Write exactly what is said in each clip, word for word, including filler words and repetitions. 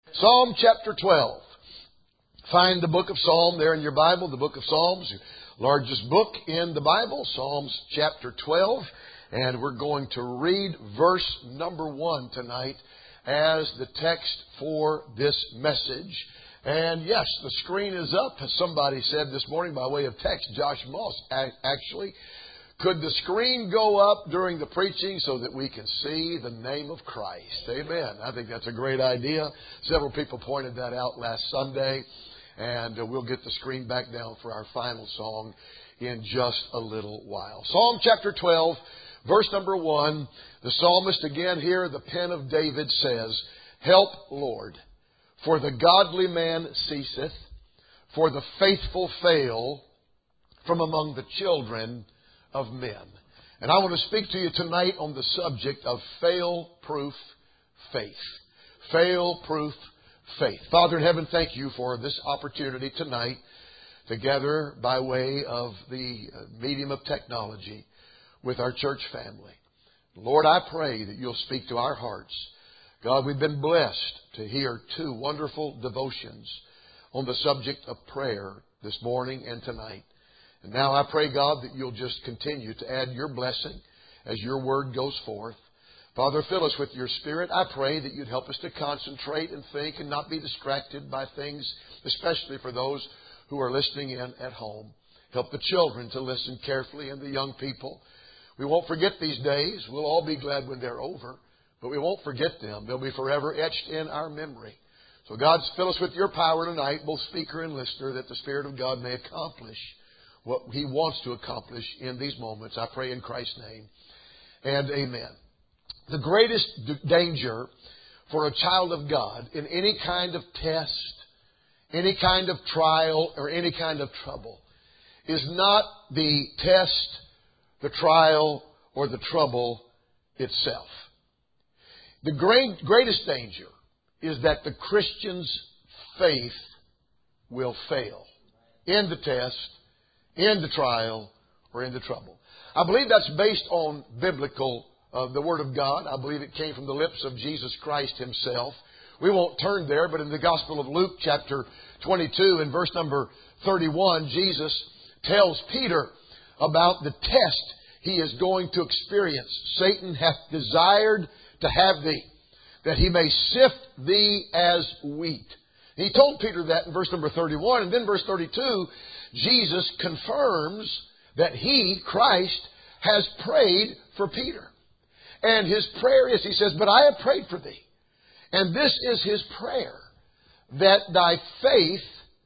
Psalm chapter twelve. Find the book of Psalm there in your Bible, the book of Psalms, largest book in the Bible, Psalms chapter twelve. And we're going to read verse number one tonight as the text for this message. And yes, the screen is up, as somebody said this morning by way of text, Josh Moss actually. Could the screen go up during the preaching so that we can see the name of Christ? Amen. I think that's a great idea. Several people pointed that out last Sunday. And we'll get the screen back down for our final song in just a little while. Psalm chapter twelve, verse number one. The psalmist again here, the pen of David says, "Help, Lord, for the godly man ceaseth, for the faithful fail from among the children of men." And I want to speak to you tonight on the subject of fail-proof faith. Fail-proof faith. Father in heaven, thank you for this opportunity tonight to gather by way of the medium of technology with our church family. Lord, I pray that you'll speak to our hearts. God, we've been blessed to hear two wonderful devotions on the subject of prayer this morning and tonight. And now I pray, God, that you'll just continue to add your blessing as your word goes forth. Father, fill us with your Spirit. I pray that you'd help us to concentrate and think and not be distracted by things, especially for those who are listening in at home. Help the children to listen carefully and the young people. We won't forget these days. We'll all be glad when they're over, but we won't forget them. They'll be forever etched in our memory. So God, fill us with your power tonight, both speaker and listener, that the Spirit of God may accomplish what He wants to accomplish in these moments. I pray in Christ's name. And amen. The greatest d- danger for a child of God in any kind of test, any kind of trial, or any kind of trouble is not the test, the trial, or the trouble itself. The great, greatest danger is that the Christian's faith will fail in the test, in the trial, or in the trouble. I believe that's based on biblical of the Word of God. I believe it came from the lips of Jesus Christ Himself. We won't turn there, but in the Gospel of Luke, chapter twenty-two, and verse number thirty-one, Jesus tells Peter about the test he is going to experience. "Satan hath desired to have thee, that he may sift thee as wheat." He told Peter that in verse number thirty-one, and then verse thirty-two, Jesus confirms that He, Christ, has prayed for Peter. And His prayer is, He says, "But I have prayed for thee." And this is His prayer, "that thy faith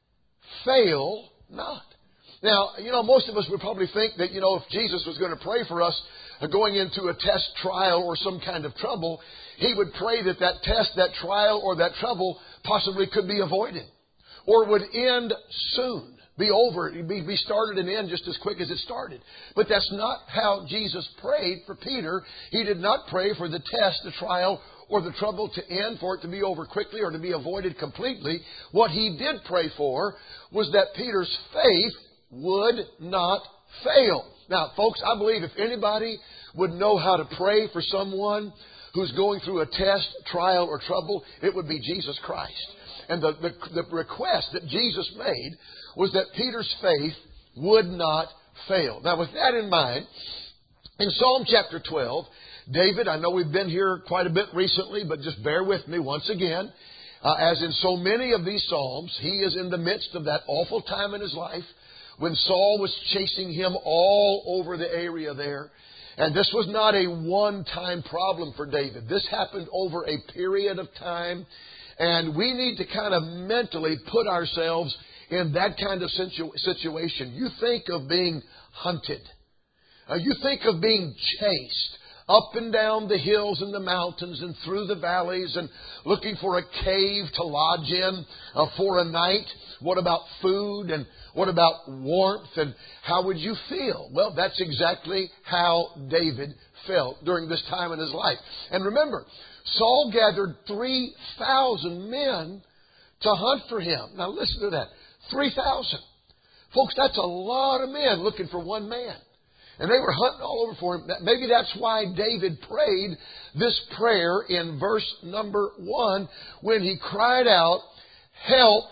fail not." Now, you know, most of us would probably think that, you know, if Jesus was going to pray for us going into a test, trial, or some kind of trouble, He would pray that that test, that trial, or that trouble possibly could be avoided or would end soon. Be over, be, be started and end just as quick as it started. But that's not how Jesus prayed for Peter. He did not pray for the test, the trial, or the trouble to end, for it to be over quickly or to be avoided completely. What He did pray for was that Peter's faith would not fail. Now, folks, I believe if anybody would know how to pray for someone who's going through a test, trial, or trouble, it would be Jesus Christ. And the, the, the request that Jesus made was that Peter's faith would not fail. Now, with that in mind, in Psalm chapter twelve, David, I know we've been here quite a bit recently, but just bear with me once again. Uh, as in so many of these Psalms, he is in the midst of that awful time in his life when Saul was chasing him all over the area there. And this was not a one-time problem for David. This happened over a period of time. And we need to kind of mentally put ourselves in that kind of situ- situation. You think of being hunted. Uh, you think of being chased up and down the hills and the mountains and through the valleys and looking for a cave to lodge in uh, for a night. What about food and what about warmth and how would you feel? Well, that's exactly how David felt during this time in his life. And remember, Saul gathered three thousand men to hunt for him. Now listen to that. three thousand. Folks, that's a lot of men looking for one man. And they were hunting all over for him. Maybe that's why David prayed this prayer in verse number one when he cried out, "Help,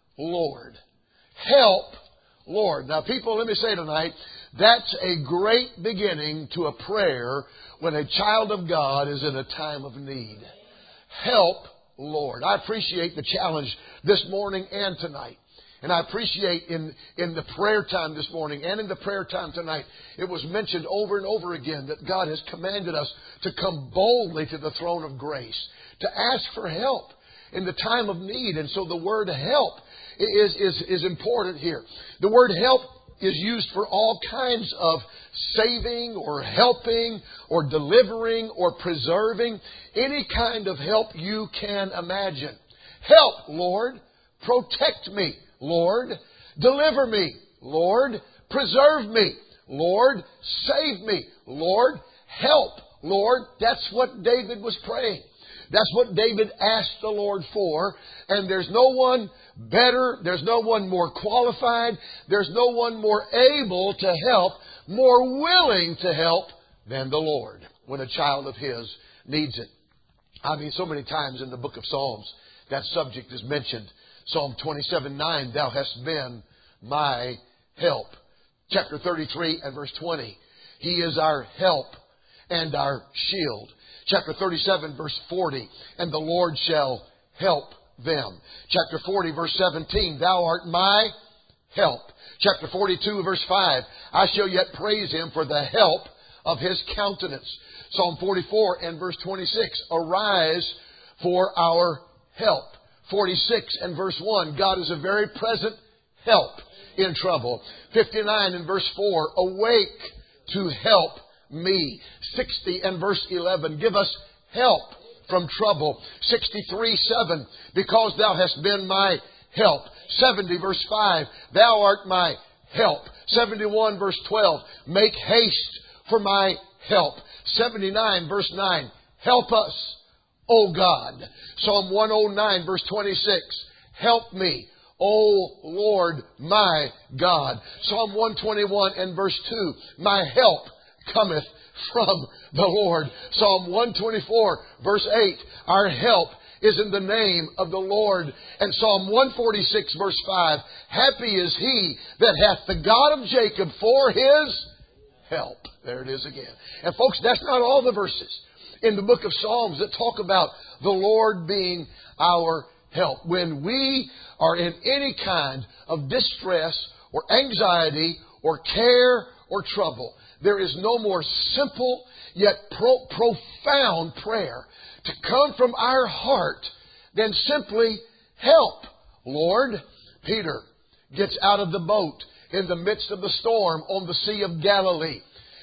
Lord. Help, Lord." Now, people, let me say tonight, that's a great beginning to a prayer when a child of God is in a time of need. Help, Lord. I appreciate the challenge this morning and tonight. And I appreciate in, in the prayer time this morning and in the prayer time tonight, it was mentioned over and over again that God has commanded us to come boldly to the throne of grace, to ask for help in the time of need. And so the word help is, is, is important here. The word help is used for all kinds of saving or helping or delivering or preserving. Any kind of help you can imagine. Help, Lord. Protect me, Lord. Deliver me, Lord. Preserve me, Lord. Save me, Lord. Help, Lord. That's what David was praying. That's what David asked the Lord for. And there's no one better. There's no one more qualified. There's no one more able to help, more willing to help than the Lord when a child of His needs it. I mean, so many times in the book of Psalms, that subject is mentioned. Psalm twenty-seven nine, "Thou hast been my help." Chapter thirty-three and verse twenty, "He is our help and our shield." Chapter thirty-seven verse forty, "And the Lord shall help them." Chapter forty verse seventeen, "Thou art my help." Chapter forty-two verse five, "I shall yet praise Him for the help of His countenance." Psalm forty-four and verse twenty-six, "Arise for our help." forty-six and verse one, "God is a very present help in trouble." fifty-nine and verse four, "Awake to help me." sixty and verse eleven, "Give us help from trouble." sixty-three seven, "Because Thou hast been my help." seventy verse five, "Thou art my help." seventy-one verse twelve, "Make haste for my help." seventy-nine verse nine, "Help us, O God." Psalm one oh nine verse twenty-six, "Help me, O Lord my God." Psalm one twenty-one and verse two, "My help cometh from the Lord." Psalm one twenty-four verse eight, "Our help is in the name of the Lord." And Psalm one forty-six verse five, "Happy is he that hath the God of Jacob for his help." There it is again. And folks, that's not all the verses in the book of Psalms that talk about the Lord being our help. When we are in any kind of distress or anxiety or care or trouble, there is no more simple yet pro- profound prayer to come from our heart than simply, "Help, Lord." Peter gets out of the boat in the midst of the storm on the Sea of Galilee,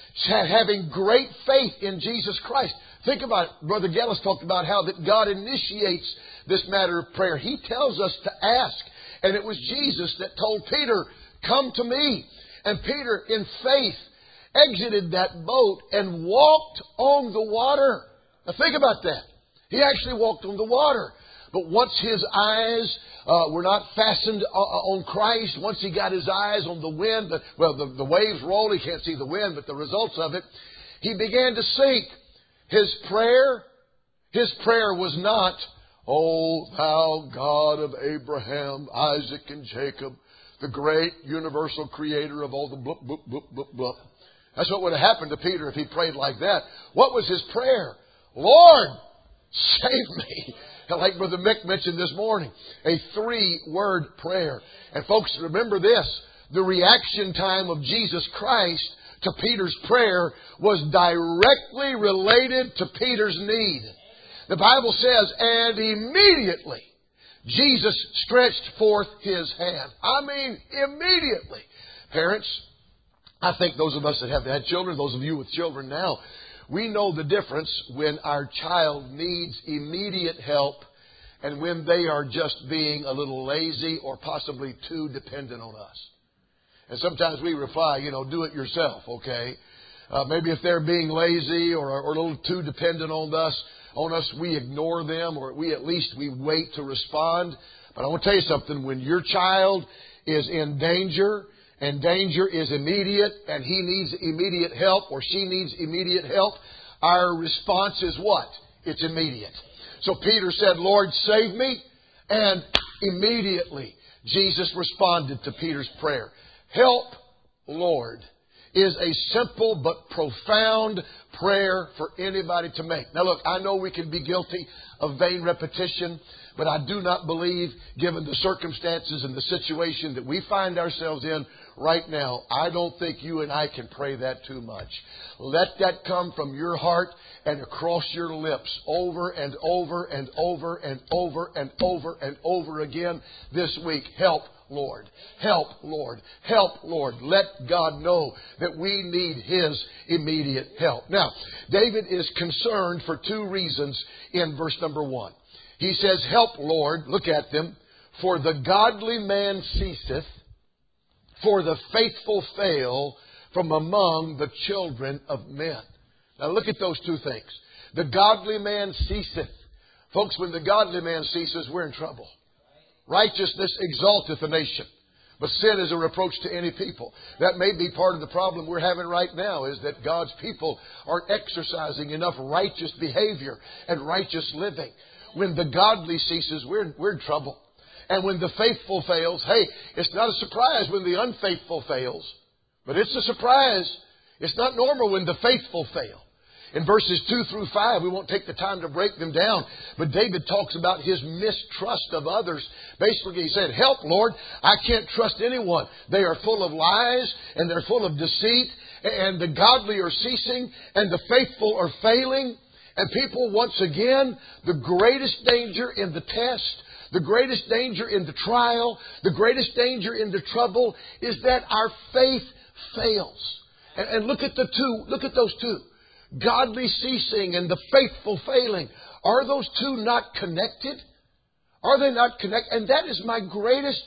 having great faith in Jesus Christ. Think about it. Brother Gellis talked about how that God initiates this matter of prayer. He tells us to ask. And it was Jesus that told Peter, "Come to me." And Peter, in faith, exited that boat and walked on the water. Now think about that. He actually walked on the water. But once his eyes uh, were not fastened on Christ, once he got his eyes on the wind, the, well, the, the waves roll, he can't see the wind, but the results of it, he began to sink. His prayer, his prayer was not, "O thou God of Abraham, Isaac, and Jacob, the great universal creator of all the blah, blah, blah, blah, blah." That's what would have happened to Peter if he prayed like that. What was his prayer? "Lord, save me." Like Brother Mick mentioned this morning, a three-word prayer. And folks, remember this, the reaction time of Jesus Christ to Peter's prayer was directly related to Peter's need. The Bible says, "And immediately Jesus stretched forth His hand." I mean, immediately. Parents, I think those of us that have had children, those of you with children now, we know the difference when our child needs immediate help and when they are just being a little lazy or possibly too dependent on us. And sometimes we reply, you know, "Do it yourself," okay? Uh, maybe if they're being lazy or, or a little too dependent on us, on us, we ignore them, or we at least we wait to respond. But I want to tell you something. When your child is in danger and danger is immediate, and he needs immediate help or she needs immediate help, our response is what? It's immediate. So Peter said, Lord, save me. And immediately Jesus responded to Peter's prayer. Help, Lord, is a simple but profound prayer for anybody to make. Now look, I know we can be guilty of vain repetition, but I do not believe, given the circumstances and the situation that we find ourselves in right now, I don't think you and I can pray that too much. Let that come from your heart and across your lips over and over and over and over and over and over again this week. Help, Lord. Help, Lord. Help, Lord. Let God know that we need His immediate help. Now, David is concerned for two reasons in verse number one. He says, help, Lord, look at them, for the godly man ceaseth, for the faithful fail from among the children of men. Now look at those two things. The godly man ceaseth. Folks, when the godly man ceases, we're in trouble. Righteousness exalteth a nation, but sin is a reproach to any people. That may be part of the problem we're having right now, is that God's people aren't exercising enough righteous behavior and righteous living. When the godly ceases, we're, we're in trouble. And when the faithful fails, hey, it's not a surprise when the unfaithful fails. But it's a surprise. It's not normal when the faithful fail. In verses two through five, we won't take the time to break them down, but David talks about his mistrust of others. Basically, he said, help, Lord, I can't trust anyone. They are full of lies and they're full of deceit, and the godly are ceasing and the faithful are failing. And people, once again, the greatest danger in the test, the greatest danger in the trial, the greatest danger in the trouble is that our faith fails. And, and look at the two, look at those two. Godly ceasing and the faithful failing. Are those two not connected? Are they not connected? And that is my greatest,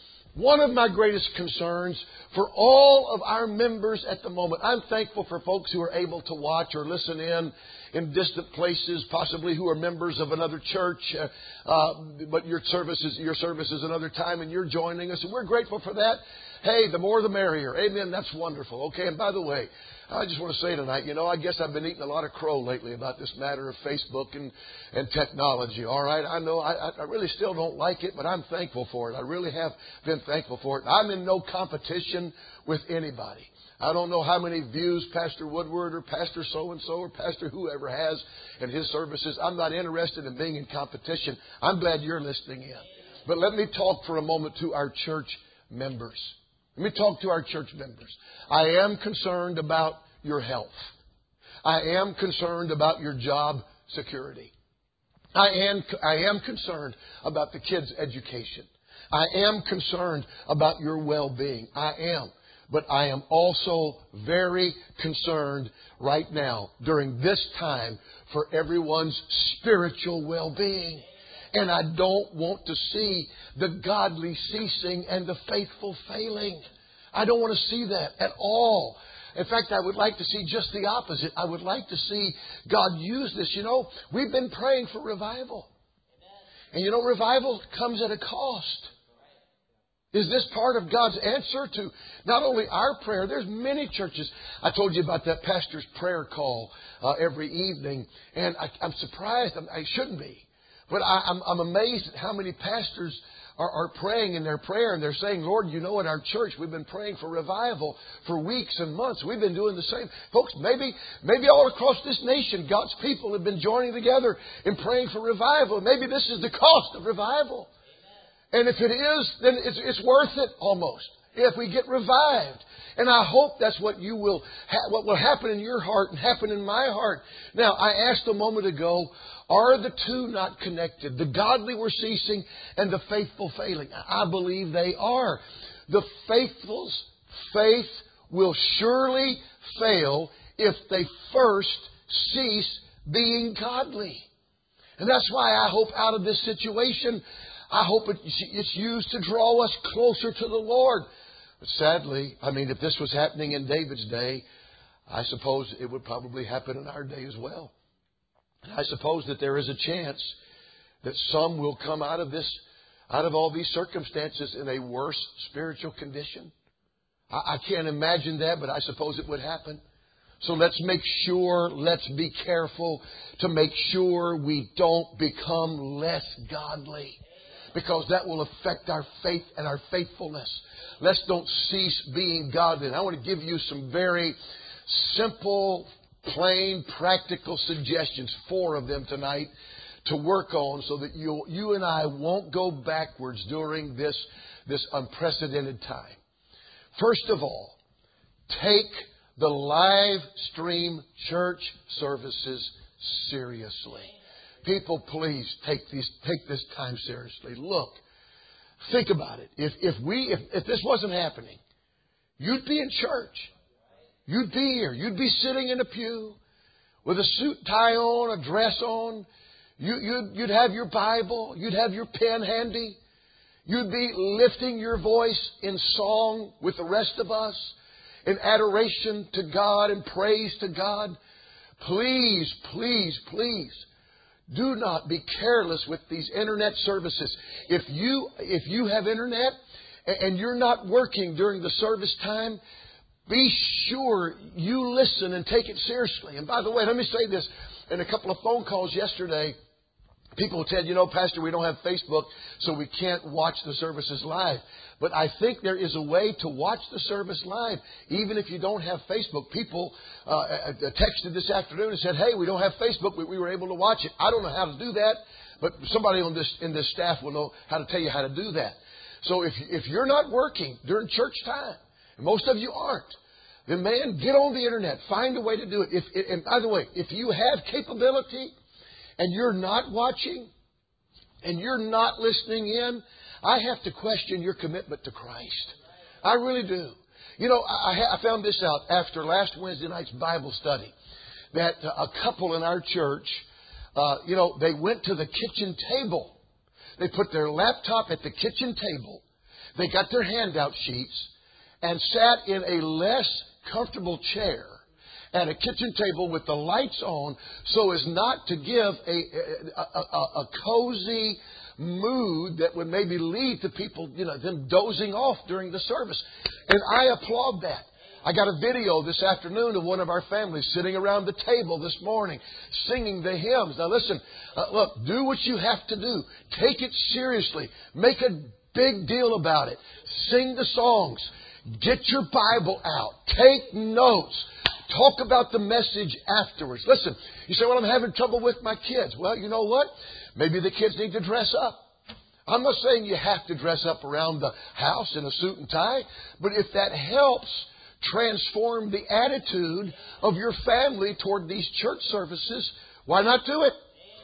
one of my greatest concerns for all of our members at the moment. I'm thankful for folks who are able to watch or listen in in distant places, possibly who are members of another church, uh, uh, but your service is your service is another time, and you're joining us, and we're grateful for that. Hey, the more the merrier. Amen. That's wonderful. Okay, and by the way, I just want to say tonight, you know, I guess I've been eating a lot of crow lately about this matter of Facebook and, and technology. All right, I know I, I really still don't like it, but I'm thankful for it. I really have been thankful for it. I'm in no competition with anybody. I don't know how many views Pastor Woodward or Pastor so-and-so or Pastor whoever has in his services. I'm not interested in being in competition. I'm glad you're listening in. But let me talk for a moment to our church members. Let me talk to our church members. I am concerned about your health. I am concerned about your job security. I am, I am concerned about the kids' education. I am concerned about your well-being. I am. But I am also very concerned right now during this time for everyone's spiritual well-being. And I don't want to see the godly ceasing and the faithful failing. I don't want to see that at all. In fact, I would like to see just the opposite. I would like to see God use this. You know, we've been praying for revival. And you know, revival comes at a cost. Is this part of God's answer to not only our prayer? There's many churches. I told you about that pastor's prayer call uh, every evening. And I, I'm surprised. I'm, I shouldn't be. But I, I'm, I'm amazed at how many pastors are, are praying in their prayer. And they're saying, Lord, you know, in our church, we've been praying for revival for weeks and months. We've been doing the same. Folks, maybe, maybe all across this nation, God's people have been joining together in praying for revival. Maybe this is the cost of revival. And if it is, then it's, it's worth it almost. If we get revived. And I hope that's what you will, ha- what will happen in your heart and happen in my heart. Now, I asked a moment ago, are the two not connected? The godly were ceasing and the faithful failing. I believe they are. The faithful's faith will surely fail if they first cease being godly. And that's why I hope out of this situation, I hope it's used to draw us closer to the Lord. But sadly, I mean, if this was happening in David's day, I suppose it would probably happen in our day as well. I suppose that there is a chance that some will come out of this, out of all these circumstances in a worse spiritual condition. I, I can't imagine that, but I suppose it would happen. So let's make sure, let's be careful to make sure we don't become less godly, because that will affect our faith and our faithfulness. Let's don't cease being godly. And I want to give you some very simple, plain, practical suggestions, four of them tonight, to work on so that you, you and I won't go backwards during this, this unprecedented time. First of all, take the live stream church services seriously. People, please take these, take this time seriously. Look, think about it. If, if we, if, if this wasn't happening, you'd be in church. You'd be here. You'd be sitting in a pew with a suit and tie on, a dress on. You, you'd, you'd have your Bible. You'd have your pen handy. You'd be lifting your voice in song with the rest of us, in adoration to God and praise to God. Please, please, please, do not be careless with these internet services. If you, if you have internet and you're not working during the service time, be sure you listen and take it seriously. And by the way, let me say this. In a couple of phone calls yesterday, people said, you know, Pastor, we don't have Facebook, so we can't watch the services live. But I think there is a way to watch the service live, even if you don't have Facebook. People uh, texted this afternoon and said, hey, we don't have Facebook, but we were able to watch it. I don't know how to do that, but somebody on this in this staff will know how to tell you how to do that. So if, if you're not working during church time, and most of you aren't, then, man, get on the internet. Find a way to do it. If, and by the way, if you have capability and you're not watching and you're not listening in, I have to question your commitment to Christ. I really do. You know, I, I found this out after last Wednesday night's Bible study, that a couple in our church, uh, you know, they went to the kitchen table. They put their laptop at the kitchen table. They got their handout sheets and sat in a less comfortable chair at a kitchen table with the lights on, so as not to give a, a, a, a cozy mood that would maybe lead to people, you know, them dozing off during the service. And I applaud that. I got a video this afternoon of one of our families sitting around the table this morning singing the hymns. Now listen, uh, look, do what you have to do. Take it seriously. Make a big deal about it. Sing the songs. Get your Bible out. Take notes. Talk about the message afterwards. Listen, you say, well, I'm having trouble with my kids. Well, you know what? Maybe the kids need to dress up. I'm not saying you have to dress up around the house in a suit and tie, but if that helps transform the attitude of your family toward these church services, why not do it?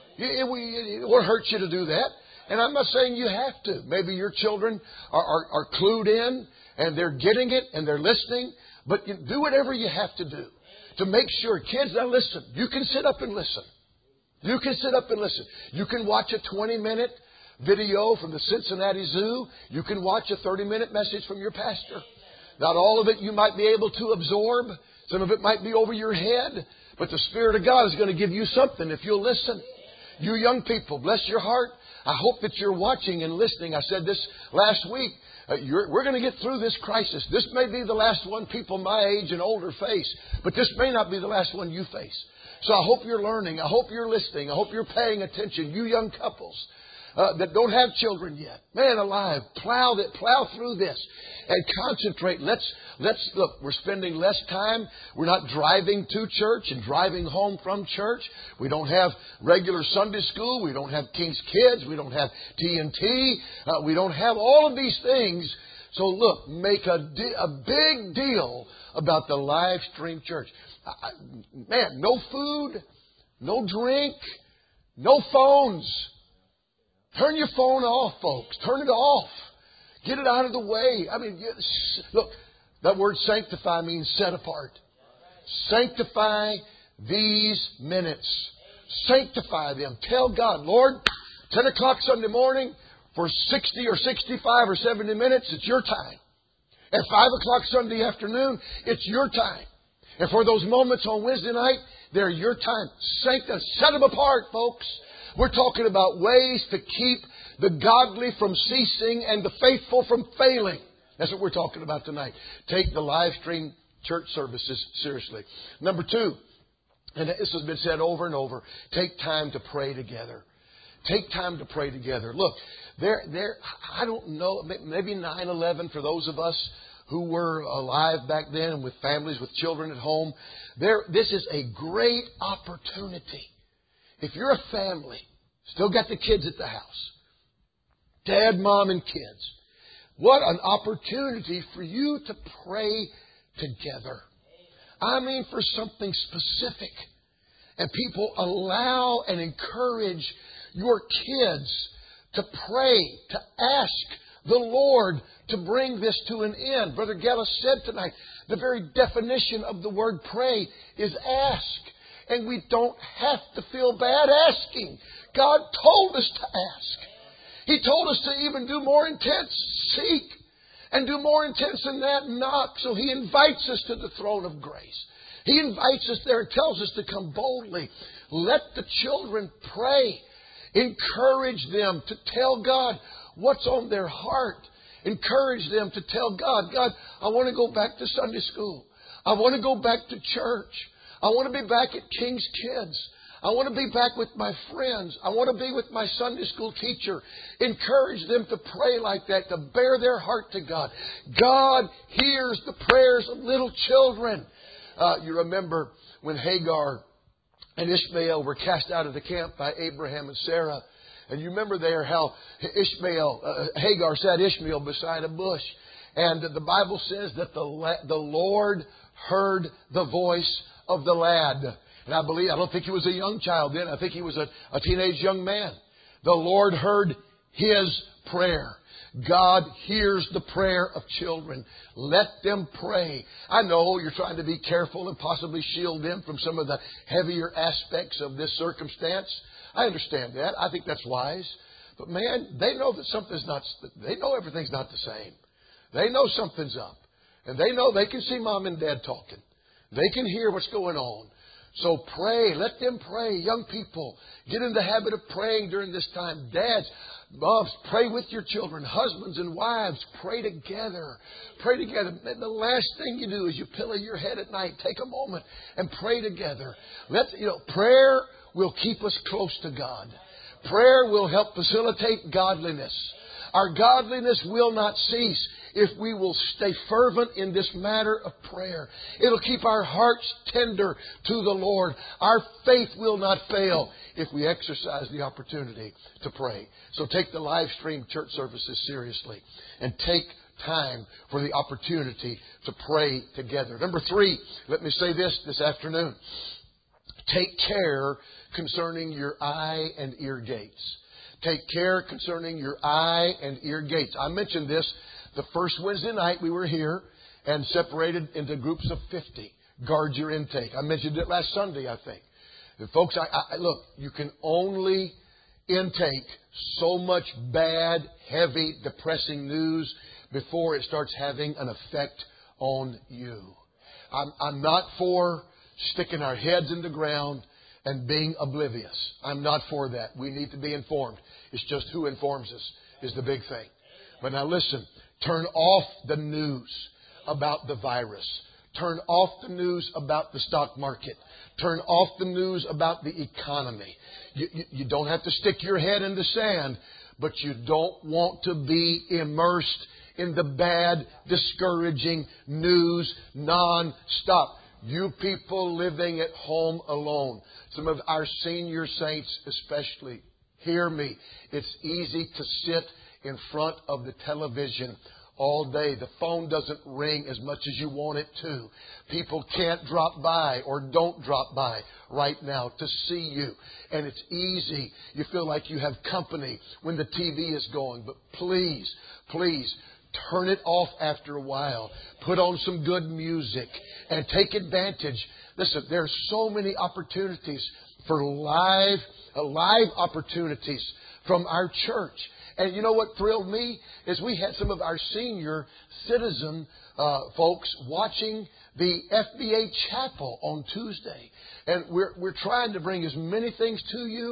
It, it won't hurt you to do that. And I'm not saying you have to. Maybe your children are, are, are clued in and they're getting it and they're listening. But you do whatever you have to do to make sure. Kids, now listen. You can sit up and listen. You can sit up and listen. You can watch a twenty-minute video from the Cincinnati Zoo. You can watch a thirty-minute message from your pastor. Not all of it you might be able to absorb. Some of it might be over your head. But the Spirit of God is going to give you something if you'll listen. You young people, bless your heart. I hope that you're watching and listening. I said this last week. Uh, you're, we're going to get through this crisis. This may be the last one people my age and older face, but this may not be the last one you face. So I hope you're learning. I hope you're listening. I hope you're paying attention. You young couples uh, that don't have children yet, man alive, plow that, plow through this and concentrate. Let's let's look. We're spending less time. We're not driving to church and driving home from church. We don't have regular Sunday school. We don't have King's Kids. We don't have T N T. Uh, we don't have all of these things. So look, make a di- a big deal about the live stream church. I, man, no food, no drink, no phones. Turn your phone off, folks. Turn it off. Get it out of the way. I mean, look, that word sanctify means set apart. Sanctify these minutes. Sanctify them. Tell God, Lord, ten o'clock Sunday morning for sixty or sixty-five or seventy minutes, it's your time. At five o'clock Sunday afternoon, it's your time. And for those moments on Wednesday night, they're your time. Sanctify, set them apart, folks. We're talking about ways to keep the godly from ceasing and the faithful from failing. That's what we're talking about tonight. Take the live stream church services seriously. Number two, and this has been said over and over, take time to pray together. Take time to pray together. Look, there, there, I don't know, maybe nine eleven for those of us who were alive back then and with families, with children at home. There, this is a great opportunity. If you're a family, still got the kids at the house, dad, mom, and kids, what an opportunity for you to pray together. I mean, for something specific. And people allow and encourage your kids to pray, to ask the Lord to bring this to an end. Brother Gellis said tonight, the very definition of the word pray is ask. And we don't have to feel bad asking. God told us to ask. He told us to even do more intense, seek. And do more intense than that, knock. So He invites us to the throne of grace. He invites us there and tells us to come boldly. Let the children pray. Encourage them to tell God what's on their heart. Encourage them to tell God, God, I want to go back to Sunday school. I want to go back to church. I want to be back at King's Kids. I want to be back with my friends. I want to be with my Sunday school teacher. Encourage them to pray like that, to bear their heart to God. God hears the prayers of little children. Uh, you remember when Hagar and Ishmael were cast out of the camp by Abraham and Sarah. And you remember there how Ishmael, uh, Hagar sat Ishmael beside a bush. And the Bible says that the, la- the Lord heard the voice of the lad. And I believe, I don't think he was a young child then. I think he was a, a teenage young man. The Lord heard his prayer. God hears the prayer of children. Let them pray. I know you're trying to be careful and possibly shield them from some of the heavier aspects of this circumstance. I understand that. I think that's wise. But man, they know that something's not, they know everything's not the same. They know something's up. And they know they can see mom and dad talking. They can hear what's going on. So pray. Let them pray. Young people, get in the habit of praying during this time. Dads, moms, pray with your children. Husbands and wives, pray together. Pray together. And the last thing you do is you pillow your head at night. Take a moment and pray together. Let you know, prayer will keep us close to God. Prayer will help facilitate godliness. Our godliness will not cease if we will stay fervent in this matter of prayer. It'll keep our hearts tender to the Lord. Our faith will not fail if we exercise the opportunity to pray. So take the live stream church services seriously and take time for the opportunity to pray together. Number three, let me say this this afternoon. Take care concerning your eye and ear gates. Take care concerning your eye and ear gates. I mentioned this the first Wednesday night we were here and separated into groups of fifty. Guard your intake. I mentioned it last Sunday, I think. And folks, I, I, look, you can only intake so much bad, heavy, depressing news before it starts having an effect on you. I'm, I'm not for sticking our heads in the ground and being oblivious. I'm not for that. We need to be informed. It's just who informs us is the big thing. But now listen, turn off the news about the virus. Turn off the news about the stock market. Turn off the news about the economy. You, you, you don't have to stick your head in the sand, but you don't want to be immersed in the bad, discouraging news non-stop. You people living at home alone, some of our senior saints especially, hear me. It's easy to sit in front of the television all day. The phone doesn't ring as much as you want it to. People can't drop by or don't drop by right now to see you. And it's easy. You feel like you have company when the T V is going. But please, please, turn it off after a while. Put on some good music and take advantage. Listen, there are so many opportunities for live, uh, live opportunities from our church. And you know what thrilled me is we had some of our senior citizen uh, folks watching the F B A chapel on Tuesday. And we're, we're trying to bring as many things to you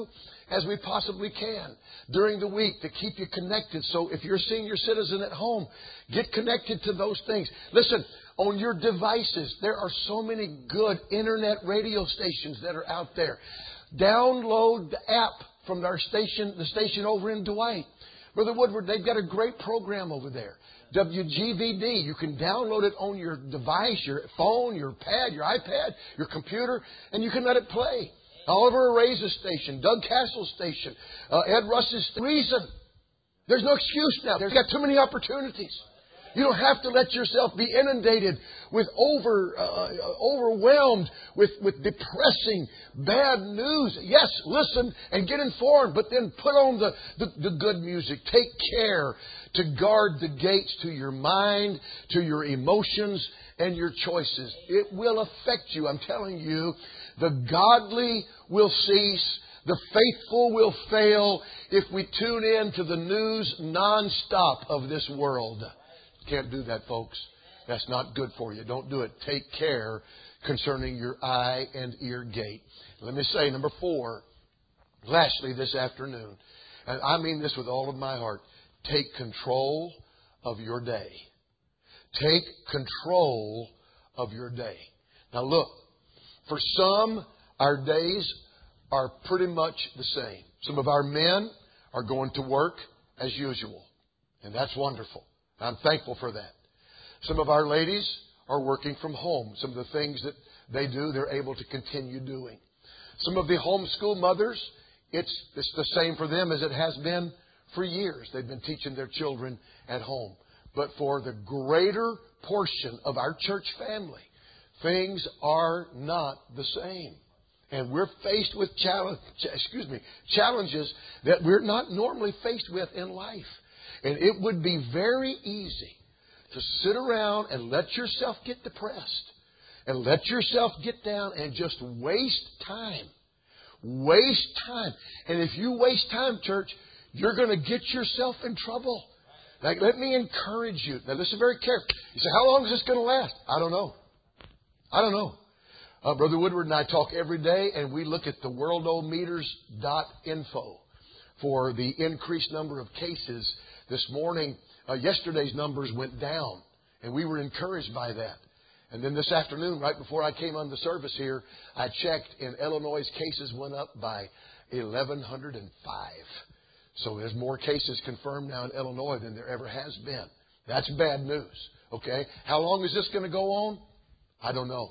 as we possibly can during the week to keep you connected. So if you're a senior citizen at home, get connected to those things. Listen, on your devices, there are so many good internet radio stations that are out there. Download the app from our station, the station over in Dwight. Brother Woodward, they've got a great program over there. W G V D. You can download it on your device, your phone, your pad, your iPad, your computer, and you can let it play. Oliver Araiza's station, Doug Castle's station, uh, Ed Russ's reason. There's no excuse now. There's got too many opportunities. You don't have to let yourself be inundated with over, uh, overwhelmed with, with depressing, bad news. Yes, listen and get informed, but then put on the, the, the good music. Take care to guard the gates to your mind, to your emotions, and your choices. It will affect you. I'm telling you, the godly will cease. The faithful will fail if we tune in to the news nonstop of this world. Can't do that, folks. That's not good for you. Don't do it. Take care concerning your eye and ear gate. Let me say, number four, lastly this afternoon, and I mean this with all of my heart, take control of your day. Take control of your day. Now look, for some, our days are pretty much the same. Some of our men are going to work as usual, and that's wonderful. I'm thankful for that. Some of our ladies are working from home. Some of the things that they do, they're able to continue doing. Some of the homeschool mothers, it's, it's the same for them as it has been for years. They've been teaching their children at home. But for the greater portion of our church family, things are not the same. And we're faced with challenge, excuse me, challenges that we're not normally faced with in life. And it would be very easy to sit around and let yourself get depressed and let yourself get down and just waste time. Waste time. And if you waste time, church, you're going to get yourself in trouble. Like, let me encourage you. Now, listen very carefully. You say, how long is this going to last? I don't know. I don't know. Uh, Brother Woodward and I talk every day, and we look at the worldometers dot info for the increased number of cases. This morning, uh, yesterday's numbers went down, and we were encouraged by that. And then this afternoon, right before I came on the service here, I checked, and Illinois' cases went up by eleven oh five. So there's more cases confirmed now in Illinois than there ever has been. That's bad news, okay? How long is this going to go on? I don't know.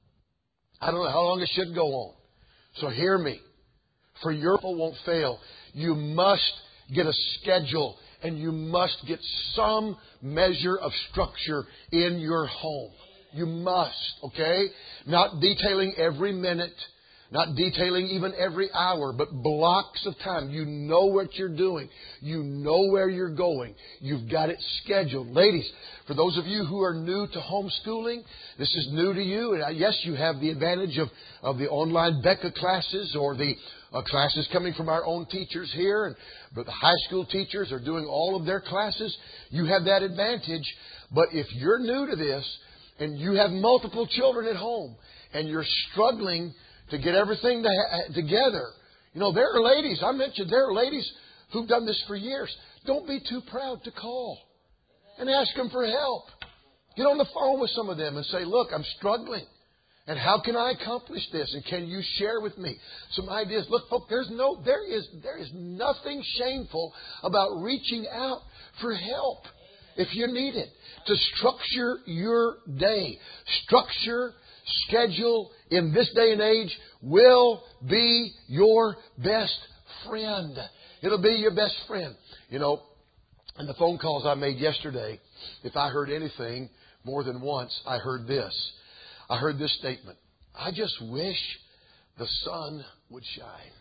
I don't know how long it should go on. So hear me. For your people won't fail. You must get a schedule. And you must get some measure of structure in your home. You must, okay? Not detailing every minute, not detailing even every hour, but blocks of time. You know what you're doing. You know where you're going. You've got it scheduled. Ladies, for those of you who are new to homeschooling, this is new to you. And yes, you have the advantage of, of the online Becca classes or the Uh, classes coming from our own teachers here, and but the high school teachers are doing all of their classes. You have that advantage. But if you're new to this and you have multiple children at home and you're struggling to get everything to ha- together, you know, there are ladies, I mentioned there are ladies who've done this for years. Don't be too proud to call and ask them for help. Get on the phone with some of them and say, look, I'm struggling. And how can I accomplish this? And can you share with me some ideas? Look, folks, there's no, there is, there is nothing shameful about reaching out for help if you need it. To structure your day, structure, schedule in this day and age will be your best friend. It'll be your best friend. You know, in the phone calls I made yesterday, if I heard anything more than once, I heard this. I heard this statement. I just wish the sun would shine.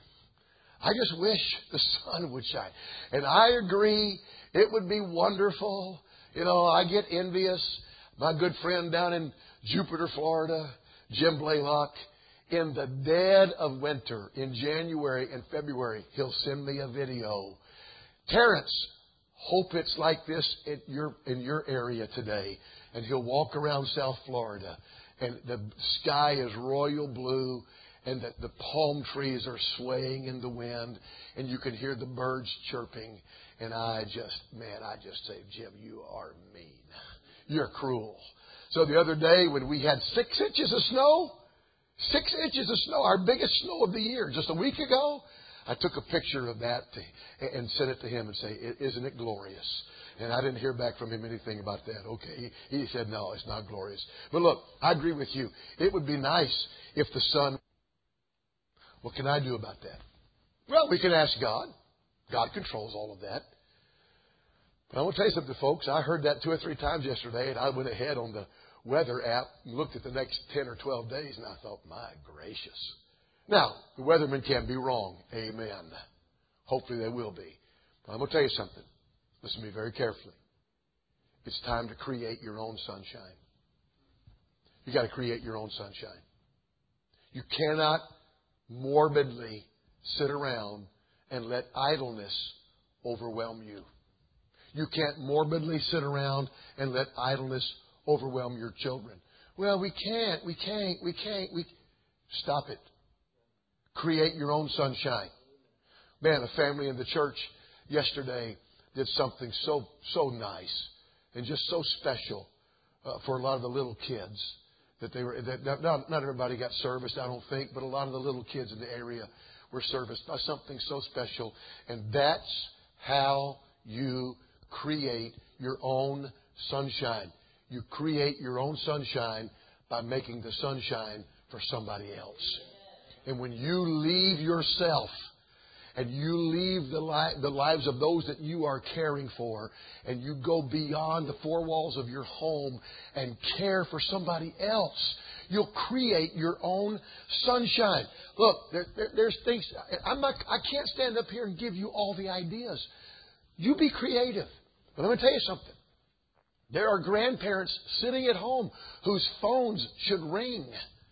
I just wish the sun would shine. And I agree, it would be wonderful. You know, I get envious. My good friend down in Jupiter, Florida, Jim Blaylock, in the dead of winter, in January and February, he'll send me a video. Terrence, hope it's like this in your, in your area today. And he'll walk around South Florida. And the sky is royal blue, and that the palm trees are swaying in the wind, and you can hear the birds chirping. And I just, man, I just say, Jim, you are mean. You're cruel. So the other day when we had six inches of snow, six inches of snow, our biggest snow of the year, just a week ago, I took a picture of that to, and sent it to him and say, isn't it glorious? And I didn't hear back from him anything about that. Okay. He, he said, no, it's not glorious. But look, I agree with you. It would be nice if the sun... What can I do about that? Well, we can ask God. God controls all of that. But I want to tell you something, folks. I heard that two or three times yesterday, and I went ahead on the weather app and looked at the next ten or twelve days, and I thought, my gracious. Now, the weathermen can be wrong. Amen. Hopefully they will be. But I'm going to tell you something. Listen to me very carefully. It's time to create your own sunshine. You've got to create your own sunshine. You cannot morbidly sit around and let idleness overwhelm you. You can't morbidly sit around and let idleness overwhelm your children. Well, we can't, we can't, we can't. We Stop it. Create your own sunshine. Man, a family in the church yesterday did something so, so nice and just so special uh, for a lot of the little kids. That they were, that not, not everybody got serviced, I don't think, but a lot of the little kids in the area were serviced by something so special. And that's how you create your own sunshine. You create your own sunshine by making the sunshine for somebody else. And when you leave yourself and you leave the, li- the lives of those that you are caring for, and you go beyond the four walls of your home and care for somebody else, you'll create your own sunshine. Look, there, there, there's things. I'm not. I can't stand up here and give you all the ideas. You be creative. But I'm going to tell you something. There are grandparents sitting at home whose phones should ring,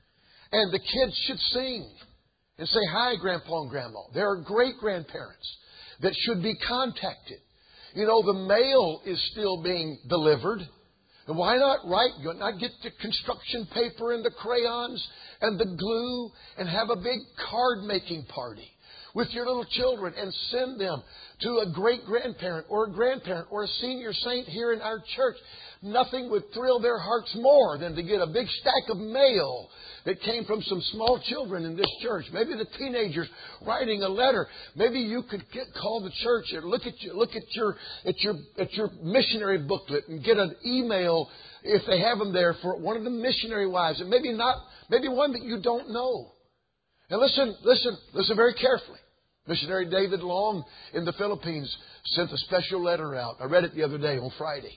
and the kids should sing and say, hi, Grandpa and Grandma. There are great-grandparents that should be contacted. You know, the mail is still being delivered. And why not write? Not get the construction paper and the crayons and the glue and have a big card-making party with your little children and send them to a great-grandparent or a grandparent or a senior saint here in our church. Nothing would thrill their hearts more than to get a big stack of mail that came from some small children in this church. Maybe the teenagers writing a letter. Maybe you could get, call the church and look at your, look at your at your at your missionary booklet and get an email if they have them there for one of the missionary wives, and maybe not, maybe one that you don't know. And listen, listen, listen very carefully. Missionary David Long in the Philippines sent a special letter out. I read it the other day on Friday.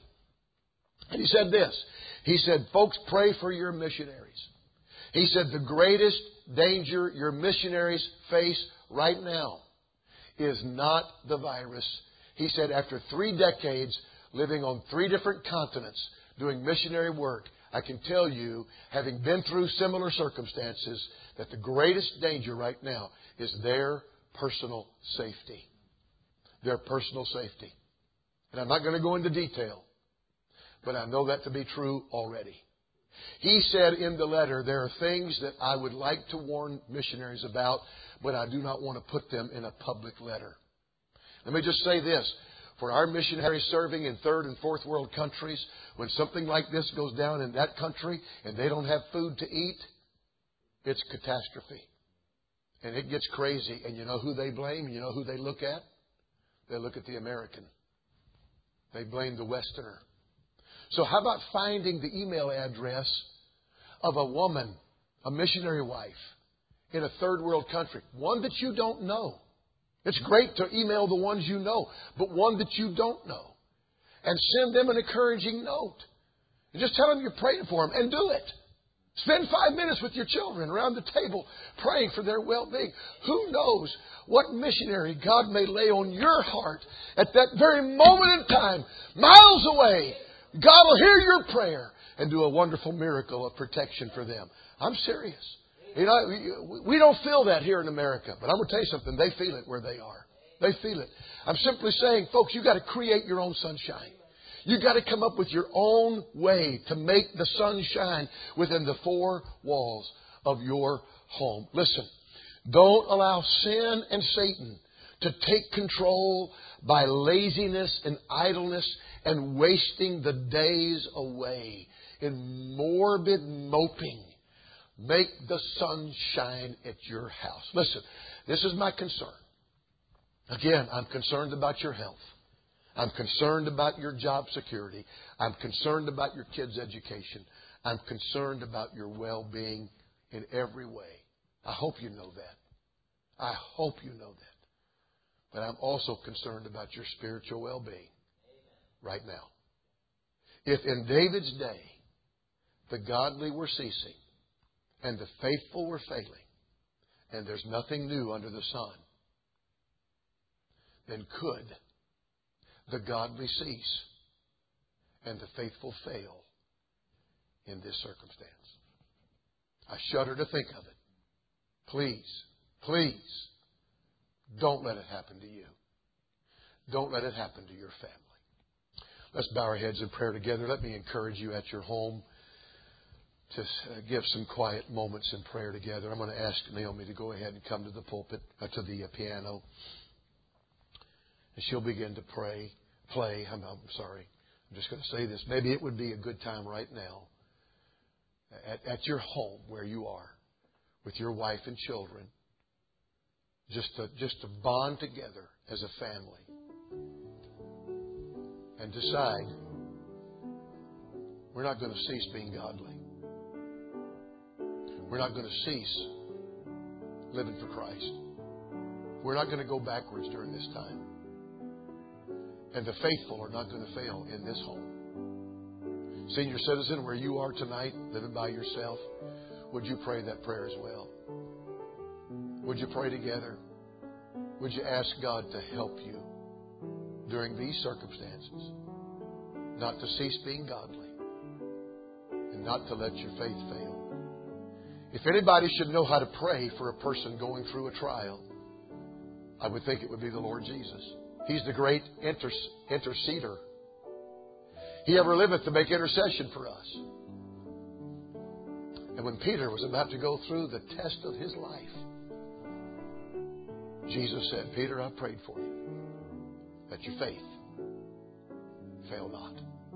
And he said this. He said, folks, pray for your missionaries. He said, the greatest danger your missionaries face right now is not the virus. He said, after three decades living on three different continents doing missionary work, I can tell you, having been through similar circumstances, that the greatest danger right now is their personal safety. Their personal safety. And I'm not going to go into detail, but I know that to be true already. He said in the letter, there are things that I would like to warn missionaries about, but I do not want to put them in a public letter. Let me just say this. For our missionaries serving in third and fourth world countries, when something like this goes down in that country and they don't have food to eat, it's catastrophe. And it gets crazy. And you know who they blame? You know who they look at? They look at the American. They blame the Westerner. So how about finding the email address of a woman, a missionary wife, in a third world country? One that you don't know. It's great to email the ones you know, but one that you don't know. And send them an encouraging note. And just tell them you're praying for them, and do it. Spend five minutes with your children around the table praying for their well-being. Who knows what missionary God may lay on your heart at that very moment in time, miles away. God will hear your prayer and do a wonderful miracle of protection for them. I'm serious. You know, we don't feel that here in America, but I'm going to tell you something. They feel it where they are. They feel it. I'm simply saying, folks, you've got to create your own sunshine. You've got to come up with your own way to make the sun shine within the four walls of your home. Listen, don't allow sin and Satan to take control by laziness and idleness and wasting the days away in morbid moping. Make the sun shine at your house. Listen, this is my concern. Again, I'm concerned about your health. I'm concerned about your job security. I'm concerned about your kids' education. I'm concerned about your well-being in every way. I hope you know that. I hope you know that. But I'm also concerned about your spiritual well-being right now. If in David's day the godly were ceasing and the faithful were failing, and there's nothing new under the sun, then could the godly cease and the faithful fail in this circumstance? I shudder to think of it. Please, please, don't let it happen to you. Don't let it happen to your family. Let's bow our heads in prayer together. Let me encourage you at your home to give some quiet moments in prayer together. I'm going to ask Naomi to go ahead and come to the pulpit, uh, to the uh, piano. And she'll begin to pray, play. I'm, I'm sorry. I'm just going to say this. Maybe it would be a good time right now at, at your home where you are with your wife and children, just to, just to bond together as a family and decide we're not going to cease being godly. We're not going to cease living for Christ. We're not going to go backwards during this time. And the faithful are not going to fail in this home. Senior citizen, where you are tonight, living by yourself, would you pray that prayer as well? Would you pray together? Would you ask God to help you during these circumstances, not to cease being godly and not to let your faith fail? If anybody should know how to pray for a person going through a trial, I would think it would be the Lord Jesus. He's the great inter- interceder. He ever liveth to make intercession for us. And when Peter was about to go through the test of his life, Jesus said, Peter, I prayed for you, that your faith fail not.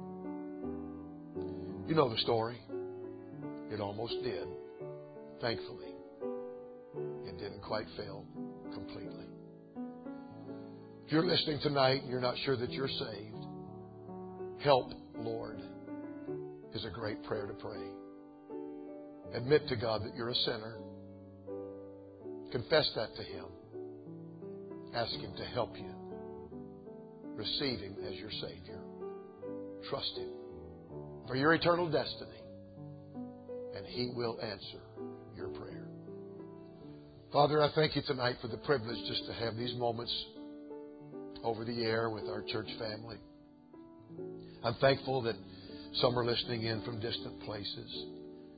You know the story. It almost did. Thankfully, it didn't quite fail completely. If you're listening tonight and you're not sure that you're saved, help, Lord, is a great prayer to pray. Admit to God that you're a sinner. Confess that to Him. Ask Him to help you. Receive Him as your Savior. Trust Him for your eternal destiny, and He will answer your prayer. Father, I thank you tonight for the privilege just to have these moments over the air with our church family. I'm thankful that some are listening in from distant places.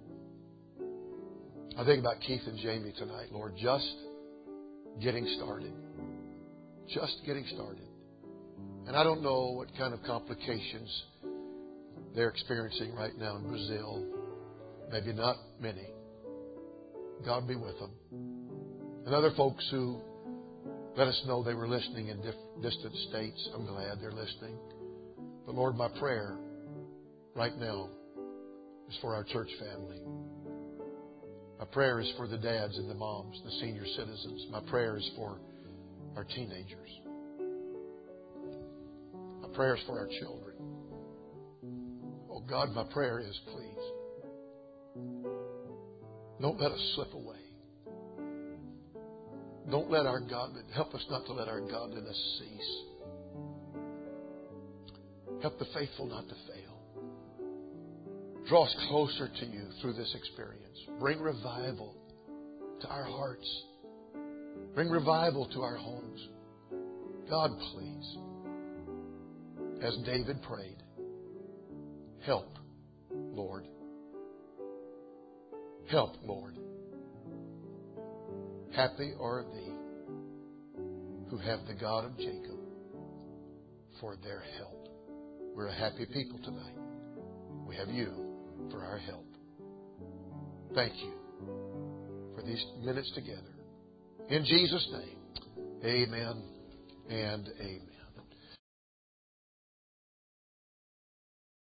I think about Keith and Jamie tonight, Lord, just getting started. Just getting started. And I don't know what kind of complications they're experiencing right now in Brazil. Maybe not many. God be with them. And other folks who let us know they were listening in diff- distant states. I'm glad they're listening. But Lord, my prayer right now is for our church family. My prayer is for the dads and the moms, the senior citizens. My prayer is for our teenagers. My prayer is for our children. Oh God, my prayer is, please, don't let us slip away. Don't let our godliness, help us not to let our godliness cease. Help the faithful not to fail. Draw us closer to you through this experience. Bring revival to our hearts. Bring revival to our homes. God, please, as David prayed, help, Lord. Help, Lord. Happy are they who have the God of Jacob for their help. We're a happy people tonight. We have you for our help. Thank you these minutes together. In Jesus' name, amen and amen.